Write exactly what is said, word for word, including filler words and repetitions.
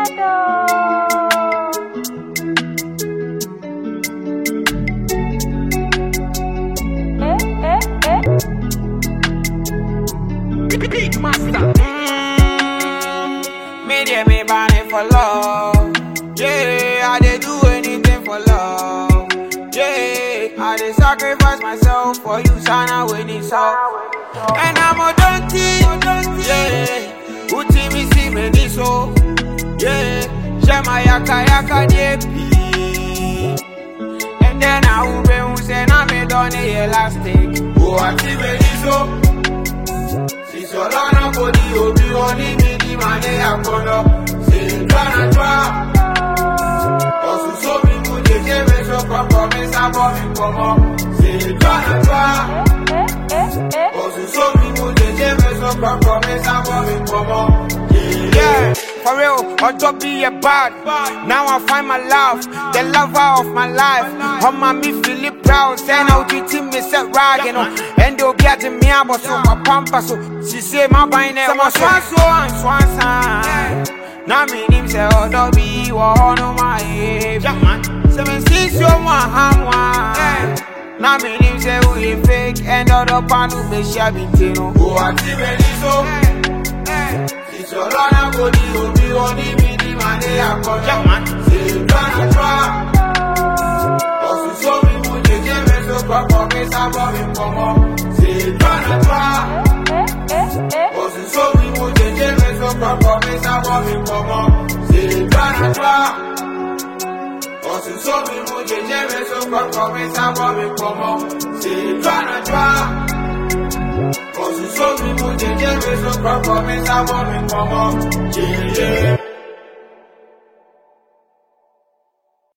Beat master. Mm, me dey me burning for love. Yeah, I dey do anything for love. Yeah, I dey sacrifice myself for you, Sana, when it's up. And I'm a donkey. Yeah, uti mi si me ni so. Yeah, shema yaka yaka depi. And then I will be who say na me done elastic. Oh, I see me ni so. Solana body obi oni mi di mane akono se twana twa osu so mi mu je je me so papa me sabo mi komo se twana twa osu so mi mu je je me so papa me sabo mi komo. Yeah, for real, or don't be a bad. Now I find my love, the lover of my life. On my me feel proud, send out to team me set right, you know. And they'll get to me, but so my pampa so she say my bine and my swan so and swan sign. Now me name say oh don't be one on my head. Seven six your one ham one. Now me name say who you fake and other pan who be shabby tino. Oh I see me so. Solana body obi oni mi di mane akono se twana twa osu so mi mu je je me so papa me sabo mi komo se twana twa osu so mi mu je je me so papa me sabo mi komo se twana twa osu so mi mu je je me so papa me sabo mi komo se twana twa. So me mo je je me so papa me sabo mi komo. Yeah yeah.